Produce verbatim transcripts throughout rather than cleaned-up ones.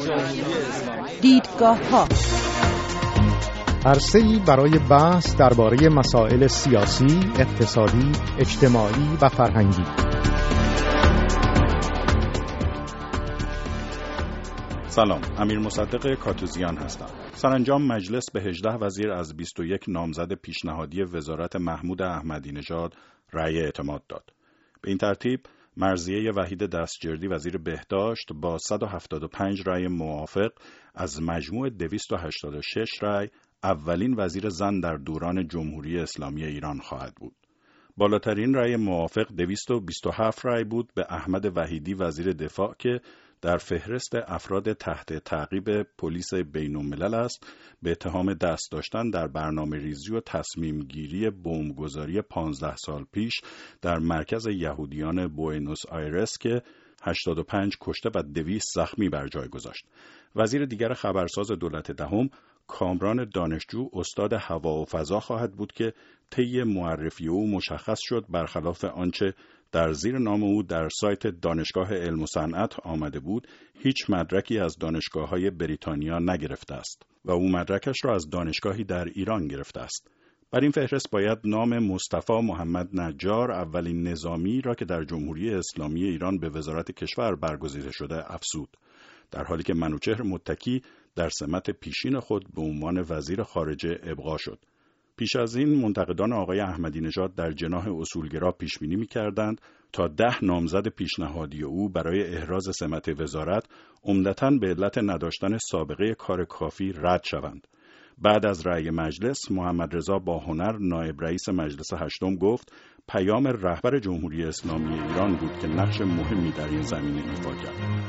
دیدگاه‌ها عرصه‌ای برای بحث درباره مسائل سیاسی، اقتصادی، اجتماعی و فرهنگی. سلام، امیر مصدق کاتوزیان هستم. سرانجام مجلس به هجده وزیر از بیست و یک نامزد پیشنهادی وزارت محمود احمدی نژاد رأی اعتماد داد. به این ترتیب مرضیه وحید دستجردی وزیر بهداشت با صد و هفتاد و پنج رأی موافق از مجموع دویست و هشتاد و شش رأی اولین وزیر زن در دوران جمهوری اسلامی ایران خواهد بود. بالاترین رأی موافق دویست و بیست و هفت رأی بود به احمد وحیدی وزیر دفاع که در فهرست افراد تحت تعقیب پلیس بین‌الملل است به اتهام دست داشتن در برنامه ریزی و تصمیم گیری بمبگذاری پانزده سال پیش در مرکز یهودیان بوئنوس آیرس که هشتاد و پنج کشته و دویست زخمی بر جای گذاشت. وزیر دیگر خبرساز دولت دهم کامران دانشجو استاد هوا و فضا خواهد بود که طی معرفی او مشخص شد برخلاف آنچه در زیر نام او در سایت دانشگاه علم و صنعت آمده بود، هیچ مدرکی از دانشگاه‌های بریتانیا نگرفته است و او مدرکش را از دانشگاهی در ایران گرفته است. بر این فهرست باید نام مصطفی محمد نجار اولین نظامی را که در جمهوری اسلامی ایران به وزارت کشور برگزیده شده افزود، در حالی که منوچهر متکی در سمت پیشین خود به عنوان وزیر خارجه ابقا شد. پیش از این منتقدان آقای احمدی نژاد در جناح اصولگرا پیش بینی می‌کردند تا ده نامزد پیشنهادی او برای احراز سمت وزارت عمدتاً به علت نداشتن سابقه کار کافی رد شوند. بعد از رأی مجلس، محمد رضا باهنر نایب رئیس مجلس هشتم گفت پیام رهبر جمهوری اسلامی ایران بود که نقش مهمی در این زمینه ایفا کرد.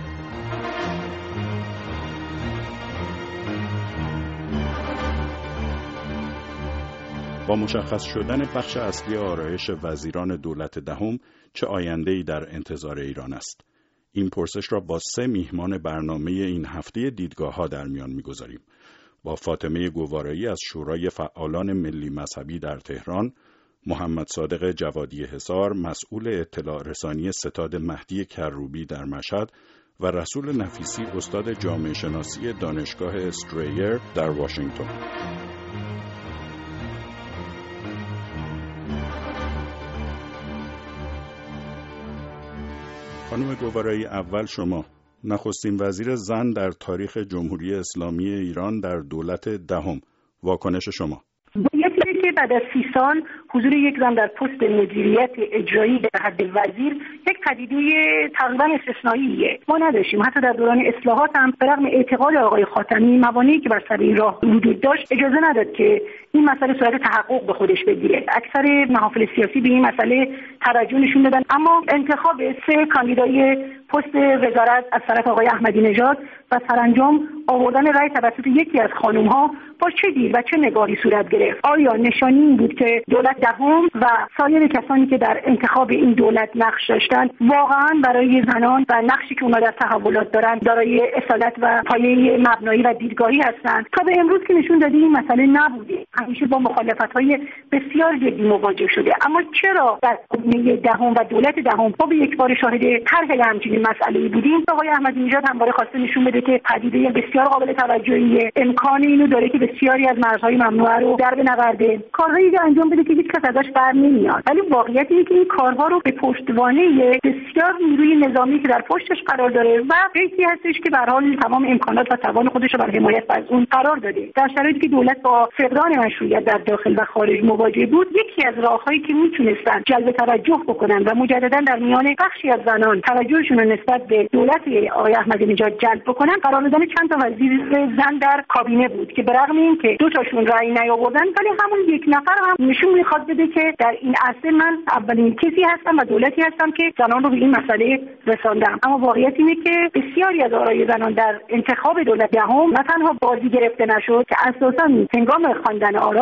با مشخص شدن بخش اصلی آرایش وزیران دولت دهم چه آینده‌ای در انتظار ایران است؟ این پرسش را با سه میهمان برنامه این هفته دیدگاه‌ها در میان می‌گذاریم. با فاطمه گوارایی از شورای فعالان ملی مذهبی در تهران، محمد صادق جوادی حصار مسئول اطلاع رسانی ستاد مهدی کروبی در مشهد و رسول نفیسی استاد جامعه شناسی دانشگاه استرایر در واشنگتن. خانم گوارایی، اول شما. نخستین وزیر زن در تاریخ جمهوری اسلامی ایران در دولت دهم، واکنش شما؟ یکی که بعد از سی سال حضور یک زن در پست مدیریت اجرایی به حد وزیر یک پدیده تقریبا استثنائیه. ما نداشتیم. حتی در دوران اصلاحات هم به رغم اعتقاد آقای خاتمی موانعی که بر سر این راه وجود داشت اجازه نداد که این مسئله صورت تحقق به خودش بگیره. اکثر محافل سیاسی به این مسئله توجه نشون دادن، اما انتخاب سه کاندیدای پست وزارت از طرف آقای احمدی نژاد و سرانجام آوردن رأی توسط یکی از خانم‌ها با چه دید و چه نگاهی صورت گرفت؟ آیا نشانی این بود که دولت دهم و سایر کسانی که در انتخاب این دولت نقش داشتند واقعا برای زنان و نقشی که اونا در تحولات دارند دارای اصالت و پایه مبنایی و دیدگاهی هستند؟ تا به امروز که نشون داده این مسئله نبوده. همیشه با مخالفت‌های بسیار جدی مواجه شده. اما چرا در کابینه دهم و دولت دهم ما به یک بار شاهد طرح همچین مسئله‌ای بودیم؟ آقای احمدی نژاد همواره خواسته نشون بده که پدیده بسیار قابل توجهیه، امکان اینو داره که بسیاری از مرزهای ممنوعه رو در بنورده، کارهایی رو انجام بده که هیچ کس ازش بر نمیاد. ولی واقعیت اینه که این کارها رو به پشتوانه بسیار نیروی نظامی که در پشتش قرار داره و یکی هستش که به هر حال تمام امکانات و توان خودش رو برای حمایت از اون قرار داده. در شرایطی که دولت با فقدان مشروعیت در داخل و خارج مواجه بود، یکی از راههایی که میتونستن جلب توجه بکنن و مجددا در میان بخشی از زنان توجهشون رو نسبت به دولت آقای احمدی نژاد جلب بکنن، قرار دادن چند تا وزیر زن در کابینه بود که به رغم اینکه دو تاشون رأی نیاوردن ولی همون یک نفر هم نشون میخواد بده که در این عرصه من اولین کسی هستم و دولتی هستم که زنان رو به این مسئله رساندم. اما واقعیت اینه که بسیاری از آرای زنان در انتخاب دولت دهم نه تنها بازی گرفته نشد که اساسا هنگام خواندن آرا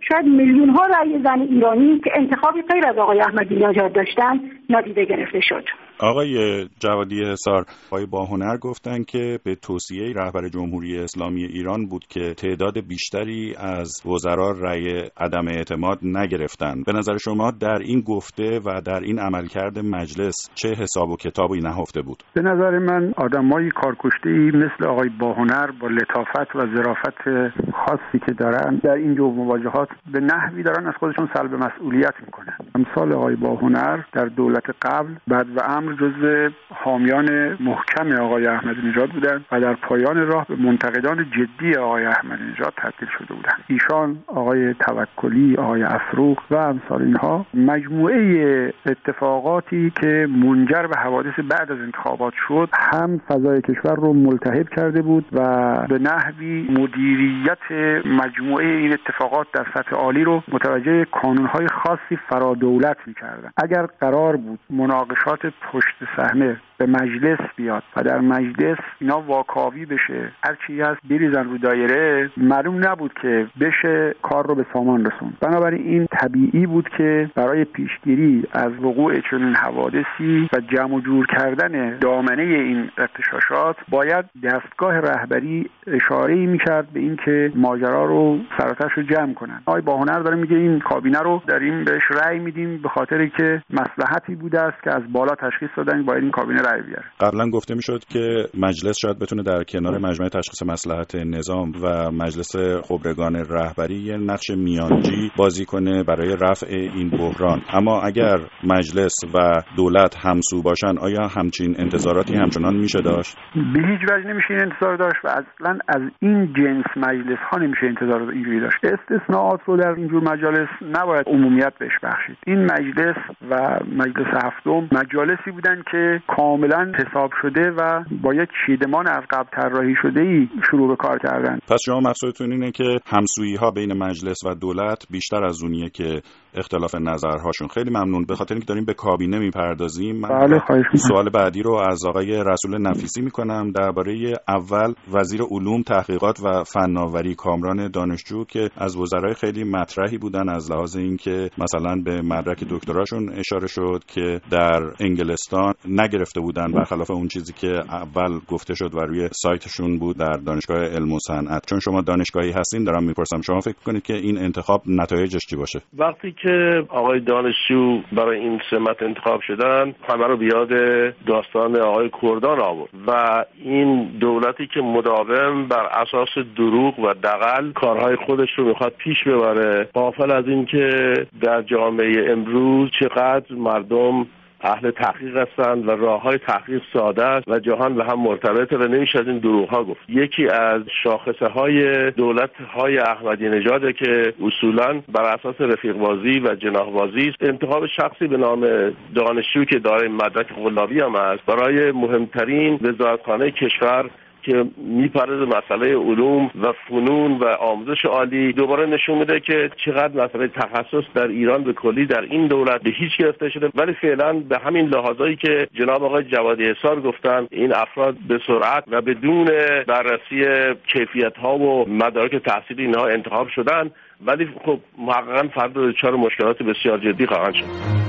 شاید میلیون ها رأی زن ایرانی که انتخابی غیر از آقای احمدی نژاد داشتن نادیده گرفته شد. آقای جوادی حصار، آقای باهنر گفتن که به توصیه رهبر جمهوری اسلامی ایران بود که تعداد بیشتری از وزرا رأی عدم اعتماد نگرفتن. به نظر شما در این گفته و در این عملکرد مجلس چه حساب و کتابی نهفته بود؟ به نظر من آدمای کارکشته‌ای مثل آقای باهنر با لطافت و ظرافت خاصی که دارن در این جو مواجهات به نحوی دارن از خودشون سلب مسئولیت میکنن. امثال آقای باهنر در دولت قبل بعد و امر جزو حامیان محکم آقای احمدی نژاد بودند و در پایان راه به منتقدان جدی آقای احمدی نژاد تبدیل شده بودند. ایشان، آقای توکلی، آقای افروخ و امثال اینها مجموعه اتفاقاتی که منجر به حوادث بعد از انتخابات شد هم فضای کشور رو ملتهب کرده بود و به نحوی مدیریت مجموعه این اتفاقات در سطح عالی رو متوجه کانونهای خاصی فرادولت می‌کردند. اگر قرار بود مناقشات پشت صحنه به مجلس بیاد و در مجلس اینا واکاوی بشه، هر چی هست بریزن رو دایره، معلوم نبود که بشه کار رو به سامان رسوند. بنابراین این طبیعی بود که برای پیشگیری از وقوع چنین حوادثی و جمع و جور کردن دامنه این ارتشاشات باید دستگاه رهبری اشاره‌ای می‌کرد به این که ماجرا رو سراتش رو جمع کنن. آقای باهنر داره میگه این کابینه رو داریم بهش رأی میدیم به خاطری که مصلحتی بوده است که از بالا تشخیص دادن باید این کابینه رأی بیاره. قبلا گفته میشد که مجلس شاید بتونه در کنار مجمع تشخیص مصلحت نظام و مجلس خبرگان رهبری یه نقش میانجی بازی کنه برای رفع این بحران. اما اگر مجلس و دولت همسو باشن، آیا همچین انتظاراتی همچنان میشه داشت؟ به هیچ وجه نمیشه این انتظار داشت و اصلا از این جنس مجلس ها نمیشه انتظار اینجوری داشت. استثناءات رو در اینجور مجالس نباید عمومیت بهش بخشید. این مجلس و مجلس هفتم مجالسی بودن که کاملا حساب شده و با یک چیدمان از قبل طراحی شده‌ای شروع به کار کردن. پس شما مقصودتون اینه که همسویی ها بین مجلس و دولت بیشتر از اونیه که اختلاف نظرهاشون. خیلی ممنون. به خاطر اینکه داریم به کابینه میپردازیم، من بله سوال بعدی رو از آقای رسول نفیسی میکنم درباره اول وزیر علوم، تحقیقات و فناوری کامران دانشجو که از وزرای خیلی مطرحی بودن از لحاظ اینکه مثلا به مدرک دکتراشون اشاره شد که در انگلستان نگرفته بودن برخلاف اون چیزی که اول گفته شد و روی سایتشون بود در دانشگاه علم و صنعت. چون شما دانشگاهی هستین دارم میپرسم، شما فکر کنید که این انتخاب نتایجش چی باشه؟ وقتی که آقای دانشجو برای این سمت انتخاب شدن، همه رو بیاد داستان آقای کردان آورد و این دولتی که مداوم بر اساس دروغ و دغل کارهای خودش رو میخواد پیش ببره، غافل از این که در جامعه امروز چقدر مردم اهل تحقیق هستند و راههای تحقیق ساده است و جهان به هم مرتبطه و نمیشه از این دروغ ها گفت. یکی از شاخصه های دولت های احمدی نژاد که اصولا بر اساس رفیق بازی و جناح بازی است، انتخاب شخصی به نام دانشجو که دارای مدرک قلابی هم است برای مهمترین وزارتخانه کشور که میپرده مسئله علوم و فنون و آموزش عالی، دوباره نشون میده که چقدر مسئله تخصص در ایران به کلی در این دولت به هیچ گرفته شده. ولی فعلا به همین لحاظایی که جناب آقای جوادی حصار گفتن، این افراد به سرعت و بدون بررسی کیفیت ها و مدارک تحصیلی اینها انتخاب شدن، ولی خب محققا فردا دچار مشکلات بسیار جدی خواهند شد.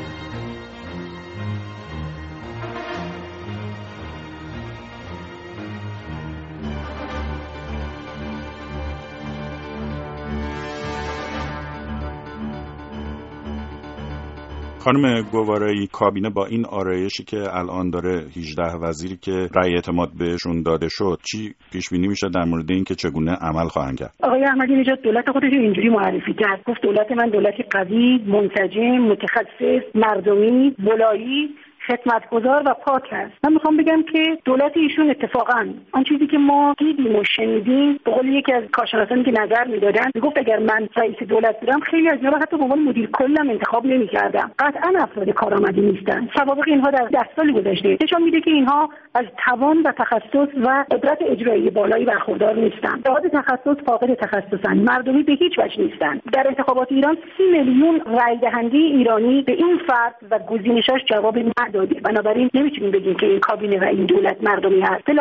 خانم گوارایی، کابینه با این آرایشی که الان داره هجده وزیری که رأی اعتماد بهشون داده شد، چی پیش بینی میشه در مورد اینکه چگونه عمل خواهند کرد؟ آقای احمدی نژاد دولت خودش رو اینجوری معرفی کرد، گفت دولت من دولتی قوی، منسجم، متخصص، مردمی، ولایی، خدمتگزار و پاک است. من میخوام بگم که دولت ایشون اتفاقا آن چیزی که ما دیدیم و شنیدیم، به قول یکی از کارشناسانی که نظر میدادن میگفت اگر من رئیس دولت بودم خیلی از اینا حتی به عنوان مدیر کلم انتخاب نمیکردم. قطعا افراد کارآمدی نیستن. سوابق اینها در ده سال گذشته نشون میده که اینها از توان و تخصص و قدرت اجرایی بالایی برخوردار نیستن. لحاظ تخصص فاقد تخصصن، مردمی به هیچ وجه نیستن. در انتخابات ایران سی میلیون رای دهنده ایرانی به این فرد و گزینشاش جواب دادی. بنابراین نمیتونیم بگیم که این کابینه و این دولت مردمی هست. به لحاظ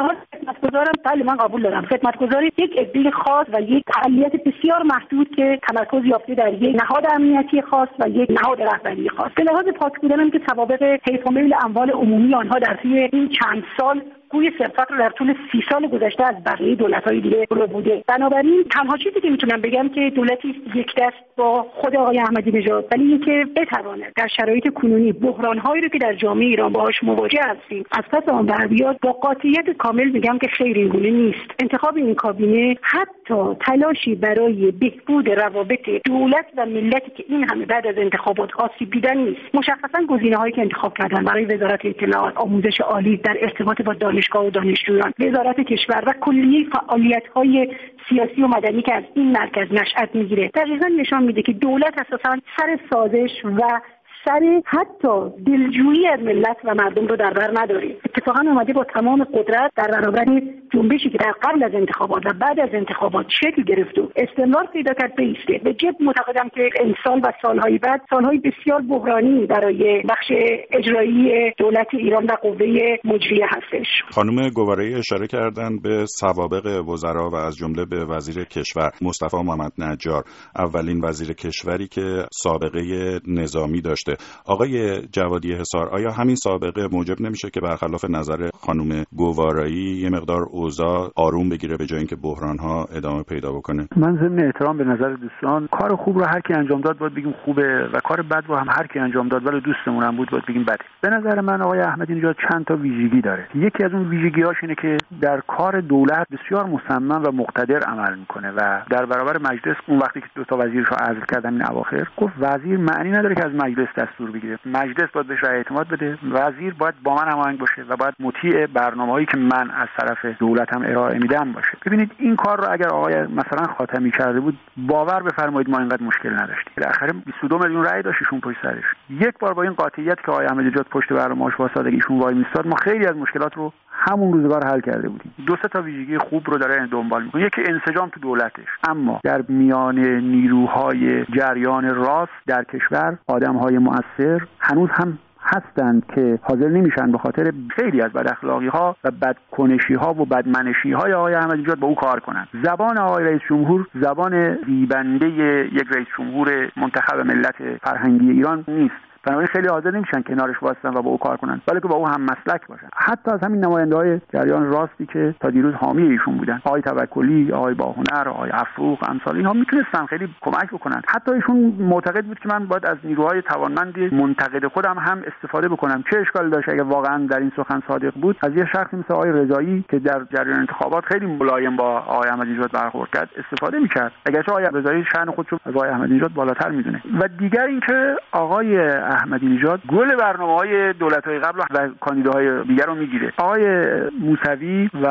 خدمتگزارم، بله من قبول دارم. خدمتگزاری یک عده خاص و یک فعالیت بسیار محدود که تمرکز یافته در یک نهاد امنیتی خاص و یک نهاد رهبری خاص. به لحاظ پاک بودن که سوابق حیف و میل اموال عمومی آنها در طی این چند سال گوی صرفت رو در طول سی سال گذشته از بقیه دولت‌های دیگه جلو بوده. بنابراین تنها چیزی که میتونم بگم که دولتی یک دست با خود آقای احمدی نژاد، ولی اینکه بتواند در شرایط کنونی بحران‌هایی رو که در جامعه ایران باهاش مواجه هستیم از پس آن بر بیاد، با قاطعیت کامل میگم که خیر این گونه نیست. انتخاب این کابینه حتی تلاشی برای بهبود روابط دولت و ملتی که این همه بعد از انتخابات آسیب دیدن نیست. مشخصاً گزینه‌هایی که انتخاب کردن برای وزارت اطلاعات، آموزش عالی در ارتباط با دانشگاه و دانشجویان، وزارت کشور و کلیه فعالیت‌های سیاسی و مدنی که از این مرکز نشأت میگیره، دقیقاً نشان میده که دولت اساساً سر سازش و سر حتی دلجویی از ملت و مردم رو در بر نداره. اتفاقا اومده با تمام قدرت در برابر جنبشی که در قبل از انتخابات و بعد از انتخابات شکل گرفت و استمرار پیدا کرد بیسته. به جد معتقدم که این سال و سالهای بعد سالهای بسیار بحرانی برای بخش اجرایی دولت ایران و قوه مجریه هستش. خانم گواره‌ای اشاره کردن به سوابق وزرا و از جمله به وزیر کشور مصطفی محمد نجار، اولین وزیر کشوری که سابقه نظامی داشته. آقای جوادی حصار، آیا همین سابقه موجب نمیشه که برخلاف نظر خانم گواره‌ای یه مقدار اوضاع آروم بگیره به جای اینکه بحران‌ها ادامه پیدا بکنه؟ من ضمن احترام به نظر دوستان، کار خوب رو هر کی انجام داد باید بگیم خوبه و کار بد رو هم هر کی انجام داد ولی دوستمون هم بود باید بگیم بده. به نظر من آقای احمدی نژاد چند تا ویژگی داره. یکی از اون ویژگی‌هاش اینه که در کار دولت بسیار مصمم و مقتدر عمل میکنه و در برابر مجلس اون وقتی که دو تا وزیرش رو عزل کردن این اواخر گفت وزیر معنی نداره که از مجلس دستور بگیره، مجلس باید بهش رأی اعتماد بده، وزیر باید با من هماهنگ باشه و باید مطیع برنامه‌هایی که من از طرف دولتم ارائه میدم باشه. ببینید این کار رو اگر آقای مثلا خاتمی کرده بود، باور بفرمایید ما اینقدر مشکل نداشتیم. بالاخره بیست و دو میلیون رأی داشت ایشون پشت سرش. یک بار با این قاطعیت که آقای احمدی نژاد پشت برنامه‌اش واسطه ایشون وای میستاد، ما خیلی از مشکلات رو همون روزگار حل کرده بودیم. دو سه تا ویژگی خوب رو داره دنبال میکنه. یکی انسجام تو دولتش، اما در میان نیروهای جریان راست در کشور آدم‌های مؤثر هنوز هم هستند که حاضر نمیشن به خاطر خیلی از بد اخلاقی ها و بد کنشی ها و بد منشی های آقای احمدی نژاد با او کار کنند. زبان آقای رئیس جمهور زبان زیبنده یک رئیس جمهور منتخب ملت فرهنگی ایران نیست. بنابراین خیلی حاضر نمیشن کنارش وایسن و با او کار کنن، بلکه با او هم مسلک باشن. حتی از همین نماینده‌های جریان راستی که تا دیروز حامی ایشون بودن، آقای توکلی، آقای باهنر، آقای افروق، امثال اینها میتونستن خیلی کمک بکنن. حتی ایشون معتقد بود که من باید از نیروهای توانمند منتقد خودم هم استفاده بکنم. چه اشکالی داشت اگه واقعا در این سخن صادق بود، از یه شخصی مثل آقای رضایی که در جریان انتخابات خیلی ملایم با آقای احمدی نژاد برخورد کرد استفاده میکرد. اگرچه آقای رضایی شأن خودش از آقای احمدی نژاد بالاتر میدونه. و دیگر اینکه آقای احمدی نژاد گل برنامه‌های دولت‌های قبل و کاندیداهای دیگر رو میگیره. آقای موسوی و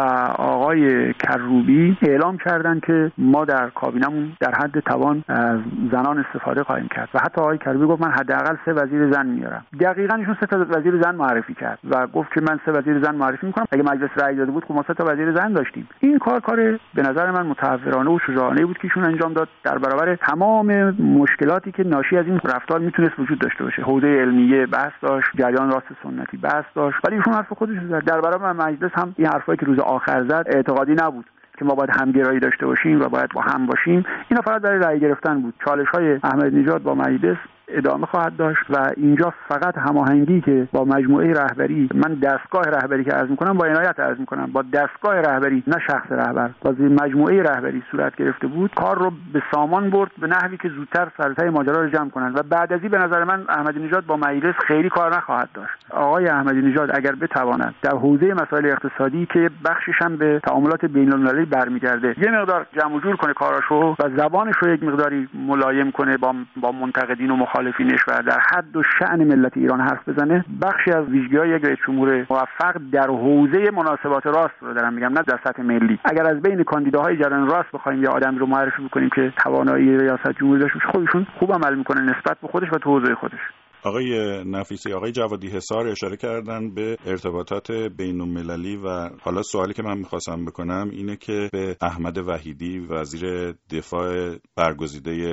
آقای کروبی اعلام کردن که ما در کابینمون در حد توان از زنان استفاده خواهیم کرد و حتی آقای کروبی گفت من حداقل سه وزیر زن میارم. دقیقاً ایشون سه تا وزیر زن معرفی کرد و گفت که من سه وزیر زن معرفی میکنم. اگه مجلس رأی داده بود خب ما سه تا وزیر زن داشتیم. این کار کار به نظر من متحورانه و شجاعانه بود که ایشون انجام داد در برابر تمام مشکلاتی که ناشی از این رفتار میتونست وجود داشته باشه. حوزه علمیه بحث داشت، جریان راست سنتی بحث داشت، ولی ایشون حرف خودش رو زد. در برابر مجلس هم این حرفایی که روز آخر زد اعتقادی نبود که ما باید همگرایی داشته باشیم و باید با هم باشیم. اینا فقط برای رأی گرفتن بود. چالش‌های احمدی نژاد با مجلس ادامه خواهد داشت و اینجا فقط هماهنگی که با مجموعه رهبری، من دستگاه رهبری که عرض می‌کنم با عنایت عرض می‌کنم، با دستگاه رهبری نه شخص رهبر، با مجموعه رهبری صورت گرفته بود، کار رو به سامان برد به نحوی که زودتر سرتای ماجرا رو جمع کنند و بعد از این به نظر من احمدی نژاد با مجلس خیلی کار نخواهد داشت. آقای احمدی نژاد اگر بتواند در حوزه مسائل اقتصادی که بخشش هم به تعاملات بین‌المللی برمیگرده یه مقدار جمع و جور کنه کاراشو و زبانش رو یک مقداری ملایم کنه با با منتقدین و مخالفینش و در حد و شأن ملت ایران حرف بزنه، بخشی از ویژگی‌های یک رئیس جمهور موفق در حوزه مناسبات راست رو دارم میگم، نه در سطح ملی. اگر از بین کاندیداهای جریان راست بخوایم یه آدم رو معرفی بکنیم که توانایی ریاست جمهوری داشته باشه، خودشون خوب عمل میکنه نسبت به خودش و تو حوزه خودش. آقای نفیسی، آقای جوادی حصار اشاره کردن به ارتباطات بین‌المللی و حالا سوالی که من می‌خواستم بکنم اینه که به احمد وحیدی وزیر دفاع برگزیده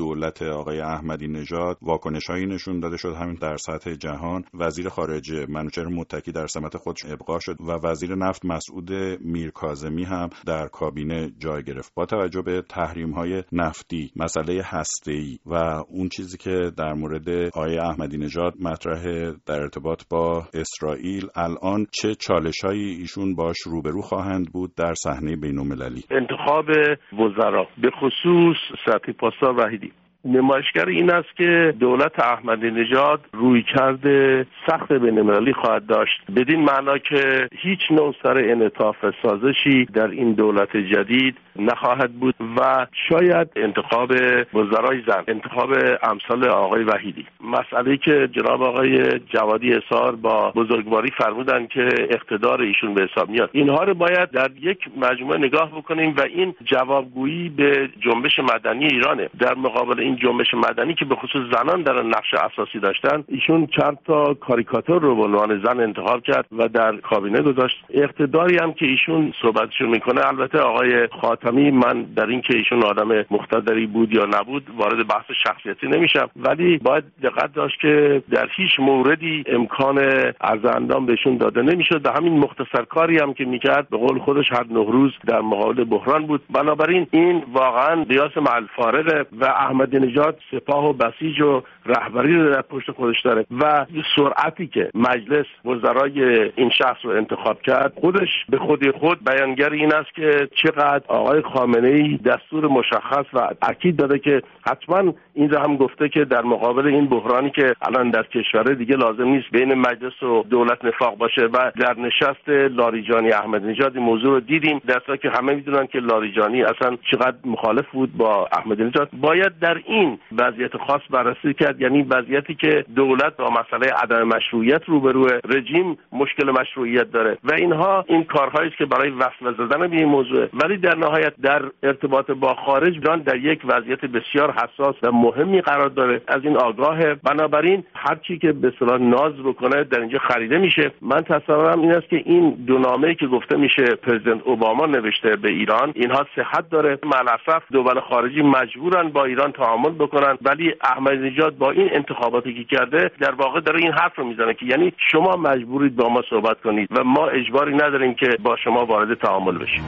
دولت آقای احمدی نژاد واکنش‌هایی نشون داده شد، همین در سطح جهان. وزیر خارجه منوچهر متکی در سمت خودش ابقا شد و وزیر نفت مسعود میرکاظمی هم در کابینه جای گرفت. با توجه به تحریم‌های نفتی، مسئله هسته‌ای و اون چیزی که در مورد آقای احمدی نژاد مطرح در ارتباط با اسرائیل، الان چه چالش‌هایی ایشون باش روبرو خواهند بود در صحنه بین‌المللی؟ انتخاب وزرا به خصوص سپاسدار وحیدی نمایشگر این است که دولت احمدی نژاد رویکرد سخت بین‌المللی خواهد داشت، بدین معنا که هیچ نوع سر انعطاف سازشی در این دولت جدید نخواهد بود و شاید انتخاب وزرای زن، انتخاب امثال آقای وحیدی، مسئله‌ای که جناب آقای جوادی اصرار با بزرگواری فرمودن که اقتدار ایشون به حساب میاد، اینها رو باید در یک مجموعه نگاه بکنیم و این جوابگویی به جنبش مدنی ایرانه. در مقابل این جنبش مدنی که به خصوص زنان در نقش اساسی داشتن، ایشون چند تا کاریکاتور رو به عنوان زن انتخاب کرد و در کابینه گذاشت. اقتداری هم که ایشون صحبتشون میکنه، البته آقای خاتمی، من در این که ایشون آدم مقتدری بود یا نبود وارد بحث شخصیتی نمیشم، ولی باید دقت داشت که در هیچ موردی امکان عرض اندام بهشون داده نمیشد و همین مختصر کاری هم که میکرد به قول خودش هر نه روز در مقابل بحران بود. بنابراین این واقعا قیاس مع الفارقه و احمدی نژاد سپاه و بسیج و رهبری رو در پشت خودش داره و سرعتی که مجلس وزرای این شخص رو انتخاب کرد، خودش به خودی خود بیانگر این است که چقدر آقای خامنه‌ای دستور مشخص و اکید داده که حتما این رو هم گفته که در مقابل این بحرانی که الان در کشور دیگه لازم نیست بین مجلس و دولت نفاق باشه و در نشست لاریجانی احمدی نژاد این موضوع رو دیدیم، در حالی که همه میدونن که لاریجانی اصلا چقدر مخالف بود با احمدی نژاد. باید در این وضعیت خاص بررسی کرد، یعنی وضعیتی که دولت با مسئله عدم مشروعیت روبروه، رژیم مشکل مشروعیت داره و اینها این کارهایی است که برای وصل زدن به این موضوع، ولی در نهایت در ارتباط با خارج ایران در یک وضعیت بسیار حساس و مهمی قرار داره، از این آگاهه. بنابراین هر چی که به اصطلاح ناز بکنه در اینجا خریده میشه. من تصورم این است که این دو نامه‌ای که گفته میشه پرزیدنت اوباما نوشته به ایران، اینها صحت داره. معلفف دول خارجی مجبورن با ایران تعامل بکنن، ولی احمدی نژاد با این انتخاباتی که کرده در واقع داره این حرف رو میزنه که یعنی شما مجبورید با ما صحبت کنید و ما اجباری نداریم که با شما وارد تعامل بشیم.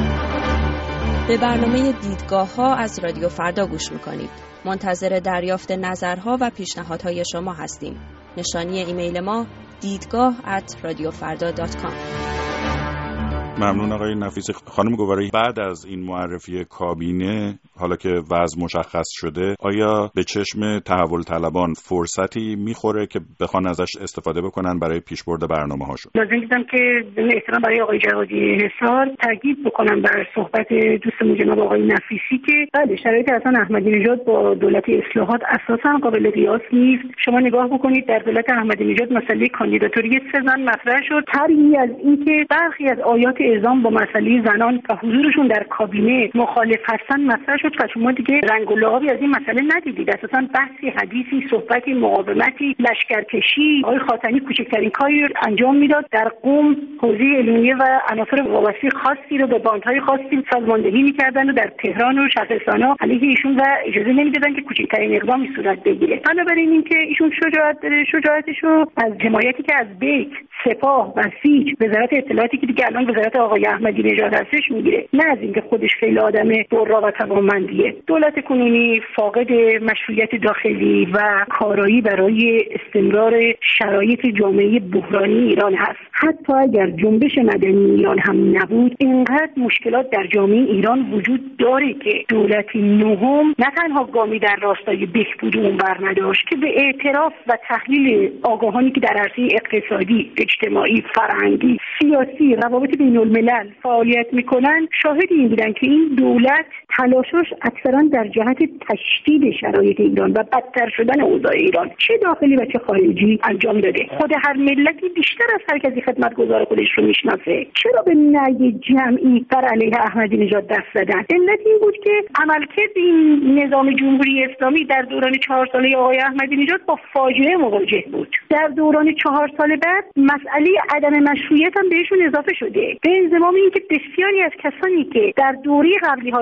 به برنامه دیدگاه‌ها از رادیو فردا گوش میکنید. منتظر دریافت نظرها و پیشنهادهای شما هستیم. نشانی ایمیل ما دیدگاه ات رادیو فردا دات کام. ممنون آقای نفیسی. خانم گوارایی، بعد از این معرفی کابینه، حالا که وضع مشخص شده، آیا به چشم تحول طلبان فرصتی میخوره که بخوان ازش استفاده بکنن برای پیشبرد برنامه‌هاشون؟ لازم دیدم که ضمن احترام برای آقای جوادی حصار تاکید بکنم بر صحبت دوستمون جناب آقای نفیسی که بله شرایط اصلا احمدی نژاد با دولت اصلاحات اساسا قابل قیاس نیست. شما نگاه بکنید در دولت احمدی نژاد مسئله کاندیداتوری سه زن مطرح شد، طرحی از اینکه برخی از آیات اعزام با مسئله زنان و حضورشون در کابینه مخالف هستن مطرح شد و شما دیگه رنگ و لعابی از این مسئله ندیدید. اساسا بحثی، حدیثی، صحبتی، مقاومتی، لشکرکشی، آقای خاتمی کوچکترین کاری انجام میداد در قم، حوزه علمیه و عناصر وابسته خاصی رو به باندهای خاصی سازماندهی میکردن و در تهران و شهرستان‌ها علیه ایشون و اجازه نمیدادن که کوچکترین اقدامی صورت بگیره. بنابراین اینکه ایشون شجاعت داره، شجاعتشو از حمایتی که از بیک، سپاه، بسیج، وزارت اطلاعاتی که دیگه الان وزارت آقای احمدی نژاد هستش میگیره، نه از اینکه خودش خیلی آدم برا و توانمندیه. دولت کنونی فاقد مشروعیت داخلی و کارایی برای استمرار شرایط جامعه بحرانی ایران هست. حتی اگر جنبش مدنی ایران هم نبود، اینقدر مشکلات در جامعه ایران وجود داره که دولت نهم نه تنها گامی در راستای بهبود اون برنداشت که به اعتراف و تحلیل آگاهانی که در عرصه اقتصادی، اجتماعی، فرهنگی، سیاسی، روابط بین الملل فعالیت میکنن، شاهد این بودن که این دولت تلاشش اکثرا در جهت تشدید شرایط ایران و بدتر شدن اوضاع ایران چه داخلی و چه خارجی انجام داده. خود هر ملتی بیشتر از هر کسی خدمتگزار خودش رو میشناسه. چرا به نهی جمعی بر علیه احمدی نژاد دست زدن؟ علت این بود که عملکرد این نظام جمهوری اسلامی در دوران چهار ساله آقای احمدی نژاد با فاجعه مواجه بود. در دوران چهار سال بعد مسئله عدم مشروعیت هم بهشون اضافه شده. به انضمام اینکه بسیاری از کسانی که در دوره قبلی حاضر بودن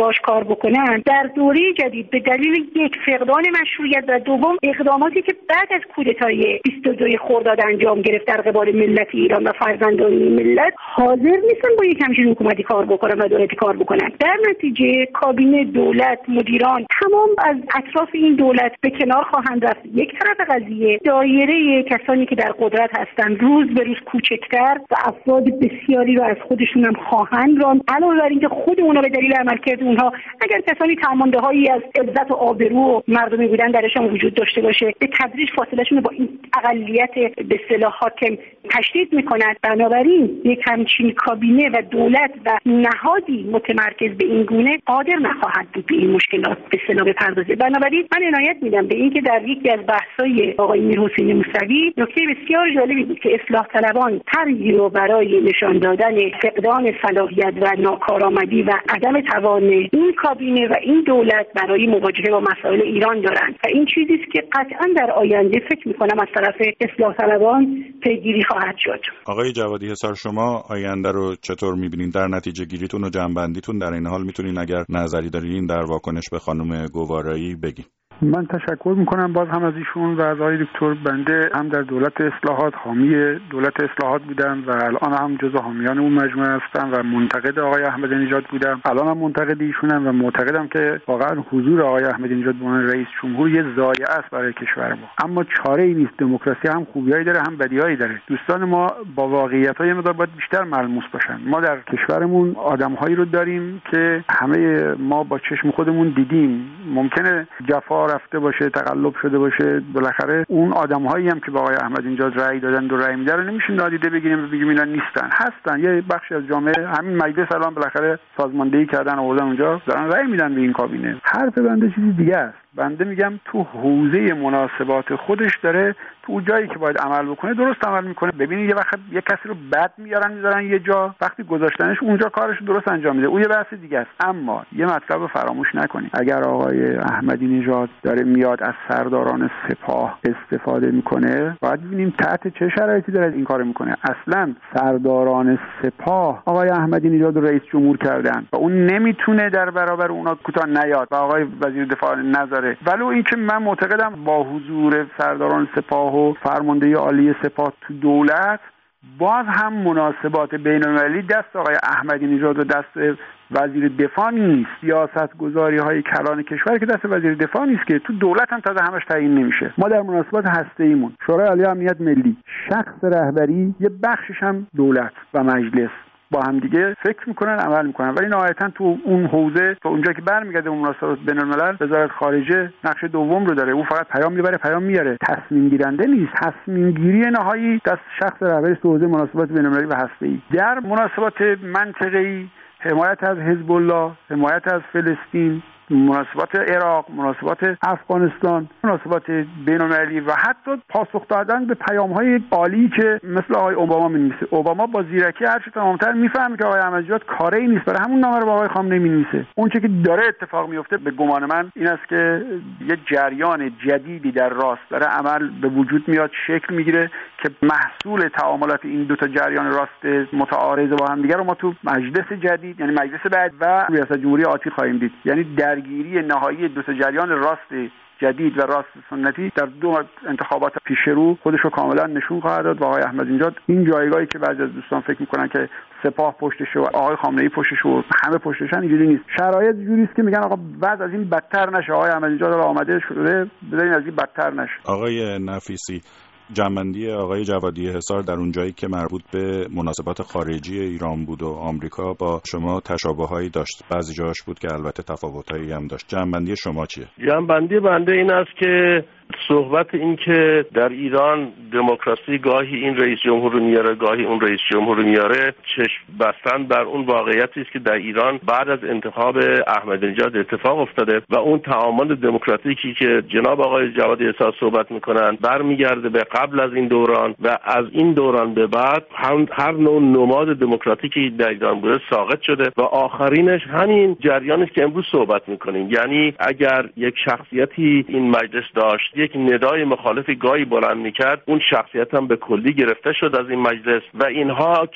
باش کار بکنن در دوره جدید به دلیل یک فقدان مشروعیت و دوم اقداماتی که بعد از کودتای بیست و دو خرداد انجام گرفت در قبال ملت ایران و فرزندان ملت حاضر نیستن با یک همچین حکومتی کار بکنن و دولتی کار بکنن. در نتیجه کابینه، دولت، مدیران تمام از اطراف این دولت به کنار خواهند رفت. یک طرف قضیه دایره کسانی که در قدرت هستند روز به روز کوچکتر و افراد بسیاری رو از خودشون هم خواهند راند. علاوه بر اینکه خود اونها به دلیل عملکرد اونها اگر کسانی تماندهایی از عزت و آبرو و مردمی بودن درشون وجود داشته باشه به تدریج فاصلهشون با این اقلیت به اصطلاح حاکم تشدید میکنند. بنابراین یک همچین کابینه و دولت و نهادی متمرکز به این گونه قادر نخواهد بود به این مشکلات به اصطلاح بپردازه. بنابراین من عنایت میدم به اینکه در یکی از بحث‌های آقای میرحسین موسوی نکته بسیار جالبی بود که اصلاح طلبان طرحی رو برای نشان دادن فقدان صلاحیت و ناکارآمدی و عدم توان این کابینه و این دولت برای مواجهه با مسائل ایران دارند و این چیزی است که قطعا در آینده فکر می‌کنم از طرف اصلاح طلبان پیگیری خواهد شد. آقای جوادی حصار، شما آینده رو چطور می‌بینید؟ در نتیجه گیریتون و جنبندیتون در این حال می‌تونین اگر نظری دارین در واکنش به خانم گوارایی بگین. من تشکر میکنم باز هم از ایشون و از آقای دکتر. بنده هم در دولت اصلاحات حامی دولت اصلاحات بودم و الان هم جزو حامیان اون مجموعه هستم و منتقد آقای احمدی نژاد بودم. الان هم منتقد ایشونم و معتقدم که واقعا حضور آقای احمدی نژاد به عنوان رئیس جمهور یه ضایعه است برای کشور ما. اما چاره ای نیست. دموکراسی هم خوبیایی داره هم بدیهایی داره. دوستان ما با واقعیت‌های مقدار باید بیشتر ملموس باشن. ما در کشورمون آدم‌هایی رو داریم که همه ما با چشم خودمون دیدیم. ممکنه جفا رفته باشه، تقلب شده باشه، بالاخره اون آدم‌هایی هم که با آقای احمدی نژاد رأی دادن و رأی میدن نمیشه نادیده بگیریم و بگیم اینا نیستن. هستن. یه بخشی از جامعه همین مجلس الان بالاخره سازماندهی کردن آوردن اونجا دارن رأی میدن به این کابینه. حرف بنده چیزی دیگه است. بنده میگم تو حوزه مناسبات خودش داره تو جایی که باید عمل بکنه درست عمل میکنه. ببینید یه وقت یه کسی رو بد میارن میذارن یه جا، وقتی گذاشتنش اونجا کارش رو درست انجام میده، اون یه بحث دیگه است. اما یه مطلب رو فراموش نکنید. اگر آقای احمدی نژاد داره میاد از سرداران سپاه استفاده میکنه باید ببینیم تحت چه شرایطی داره این کارو میکنه. اصلا سرداران سپاه آقای احمدی نژاد رو رئیس جمهور کردن و اون نمیتونه در برابر اونا کوتاه نیاد و آقای وزیر دفاع نظر. ولو اینکه من معتقدم با حضور سرداران سپاه و فرمانده عالی سپاه تو دولت باز هم مناسبات بین‌المللی دست آقای احمدی نژاد و دست وزیر دفاع نیست. سیاست گذاری های کلان کشور که دست وزیر دفاع نیست که تو دولت هم تازه همش تعیین نمیشه. ما در مناسبات هسته‌ایمون شورای عالی امنیت ملی شخص رهبری یه بخشش هم دولت و مجلس با هم دیگه فکر میکنن عمل میکنن، ولی نهایتا تو اون حوزه تا اونجا که برمیگرده اون مناسبات بین‌الملل وزارت خارجه نقش دوم رو داره. اون فقط پیام میبره پیام میاره، تصمیم گیرنده نیست. تصمیم گیری نهایی دست شخص رهبری تو حوزه مناسبات بین‌المللی و هسته‌ای. در مناسبات منطقه‌ای حمایت از حزب الله، حمایت از فلسطین، مناسبات عراق، مناسبات افغانستان، مناسبات بین‌المللی و حتی پاسخ دادن به پیام‌های عالی که مثل آقای اوباما می‌نویسه. اوباما با زیرکی هرچه تمام‌تر می‌فهمه که آقای احمدی نژاد کاری نیست، برای همون نامه رو با آقای خامنه‌ای می‌نویسه. اون چیزی که داره اتفاق میفته به گمان من این است که یه جریان جدیدی در راست داره عمل به وجود میاد، شکل میگیره که محصول تعاملات این دو تا جریان راست متعارض با هم دیگه رو ما تو مجلس جدید یعنی مجلس بعد و ریاست جمهوری آتی خواهیم دید. یعنی درگیری نهایی دو تا جریان راست جدید و راست سنتی در دو انتخابات پیش رو خودش رو کاملا نشون خواهد داد و آقای احمدی نژاد این جایگاهی که بعضی از دوستان فکر میکنن که سپاه پشتش و آقای خامنه‌ای پشتش و همه پشتشن اینجوری نیست. شرایط جوری است که میگن آقا بعد از این بدتر نشه. آقای احمدی نژاد آماده شده بذارین از این بدتر نشه. آقای نفیسی، جنبندی آقای جوادی حصار در اون جایی که مربوط به مناسبات خارجی ایران بود و آمریکا با شما تشابه‌هایی داشت، بعضی جاش بود که البته تفاوتایی هم داشت. جنبندی شما چیه؟ جنبندی بنده این است که صحبت این که در ایران دموکراسی گاهی این رئیس جمهور رو میاره گاهی اون رئیس جمهور رو میاره چشم بستن بر اون واقعیتی است که در ایران بعد از انتخاب احمدی نژاد اتفاق افتاده و اون تعامل دموکراتیکی که جناب آقای جوادی حصار صحبت میکنن برمیگرده به قبل از این دوران و از این دوران به بعد هم هر نوع نماد دموکراتیکی در ایران بوده ساقط شده و آخرینش همین جریانی است که امروز صحبت میکنیم. یعنی اگر یک شخصیتی این مجلس داشت یک ندای مخالفی گاهی بلند میکرد، اون شخصیت هم به کلی گرفته شد از این مجلس و اینها که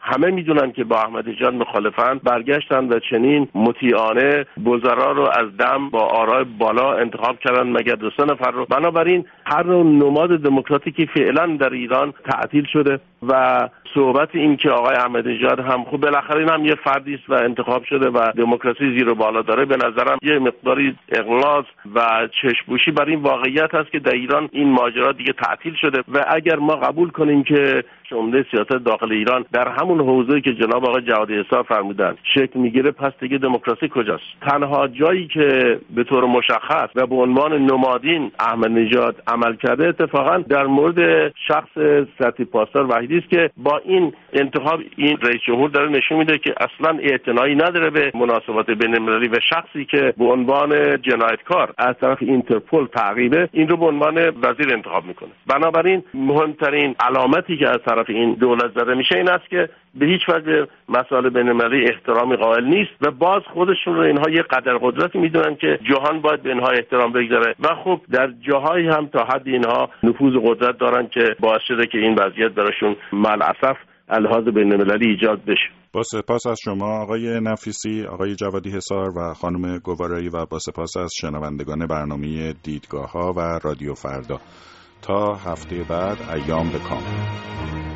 همه میدونن که با احمدی نژاد مخالفن، برگشتن و چنین مطیعانه وزرا رو از دم با آرای بالا انتخاب کردن مگر دو سه نفر رو. بنابراین هر نوع نماد دموکراتیکی فعلا در ایران تعطیل شده و صحبت این که آقای احمدی نژاد هم خب بالاخره این هم یه فردی است و انتخاب شده و دموکراسی زیر و بالا داره، به نظرم یه مقداری اغلاظ و چشم‌پوشی بر این واقعیت هست که در ایران این ماجرا دیگه تعطیل شده و اگر ما قبول کنیم که عمده سیاست داخل ایران در همون حوزه‌ای که جناب آقای جوادی حساب فرمودن شکل میگیره، پس دیگه دموکراسی کجاست؟ تنها جایی که به طور مشخص و به عنوان نمادین احمدی نژاد عمل کرده اتفاقا در مورد شخص سطحی پاسدار وحیدی است که با این انتخاب این رئیس جمهور داره نشون میده که اصلا اعتنایی نداره به مناسبات بین‌المللی و شخصی که به عنوان جنایتکار از طرف اینترپل تعقیبه این رو به عنوان وزیر انتخاب میکنه. بنابراین مهمترین علامتی که از طرف این دولت زده میشه این است که به هیچ وجه مسائل بین‌المللی احترامی قائل نیست و باز خودشون رو اینها یه قدر قدرتی میدونن که جهان باید به اینها احترام بگذاره و خب در جاهایی هم تا حد اینها نفوذ و قدرت دارن که باعث شده که این وضعیت براشون ملعصف الحاظ بین‌المللی ایجاد بشه. با سپاس از شما آقای نفیسی، آقای جوادی حصار و خانم گوارایی و با سپاس از شنوندگان برنامه دیدگاه‌ها و رادیو فردا. تا هفته بعد، ایام به کام.